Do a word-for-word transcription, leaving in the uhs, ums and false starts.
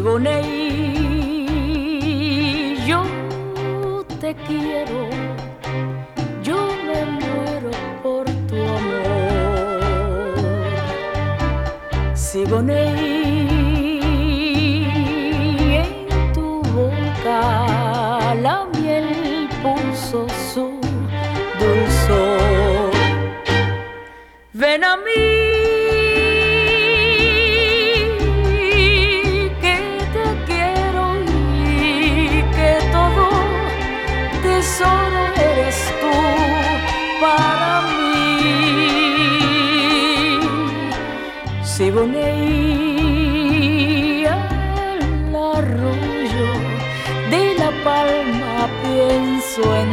Siboney, yo te quiero, yo me muero por tu amor. Siboney, en tu boca la miel puso su dulzor. Ven a mí, que te quiero y que todo tesoro eres tú para mí. Siboney, al arroyo de la palma pienso en